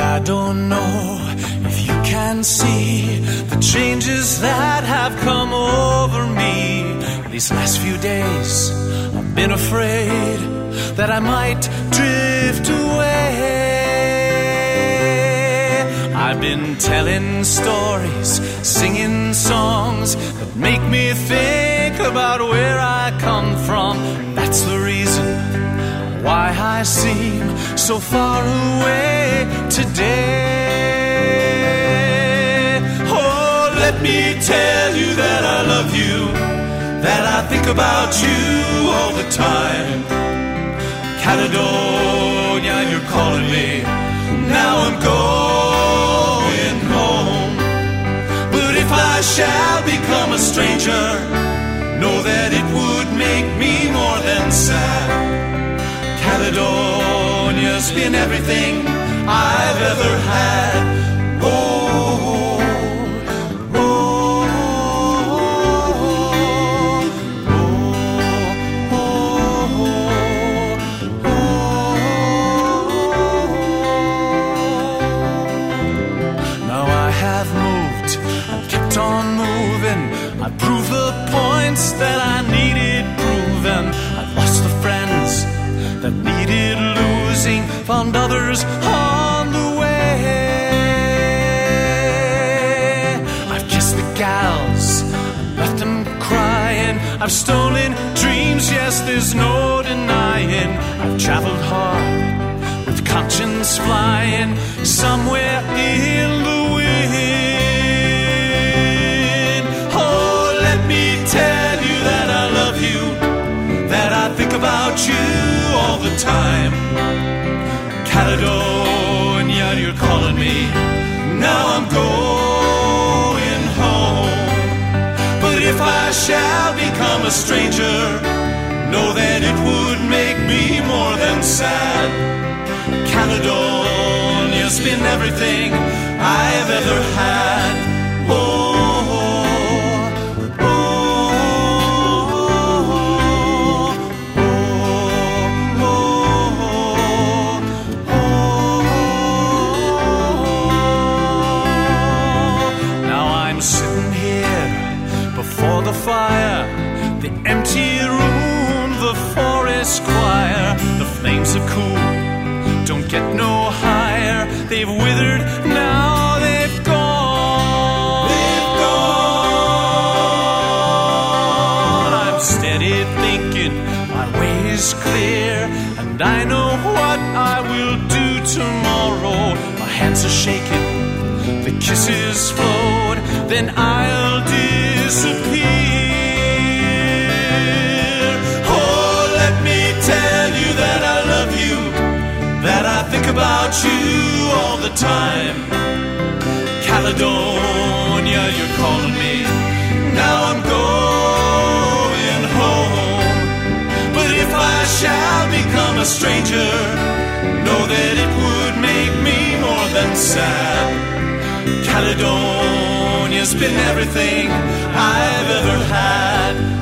I don't know if you can see the changes that have come over me. These last few days I've been afraid that I might drift away. I've been telling stories, singing songs that make me think about where I come from. That's the reason why I seem so far away today. Oh, let me tell you that I love you, that I think about you all the time. Caledonia, you're calling me, now I'm going home. But if I shall become a stranger, know that it would make me more than sad. Caledonia's been everything I've ever had. Oh, oh, oh, oh, oh. Now I have moved and kept on moving. I proved the points that I needed proven. I've lost the friends that needed losing, found others on the way. I've kissed the gals, left them crying. I've stolen dreams, yes, there's no denying. I've traveled hard with conscience flying somewhere in the wind. Oh, let me tell you that I love you, that I think about you all the time. Caledonia, you're calling me, now I'm going home. But if I shall become a stranger, know that it would make me more than sad. Caledonia's been everything I've ever had. Oh, before the fire, the empty room, the forest choir. The flames are cool, don't get no higher. They've withered, now they've gone. They've gone. I'm steady thinking, my way is clear, and I know what I will do tomorrow. My hands are shaking, the kisses flowed, then I'll disappear. Oh, let me tell you that I love you, that I think about you all the time. Caledonia, you're calling me, now I'm going home. But if I shall become a stranger, know that it would make me more than sad. Caledonia's been everything I've ever had.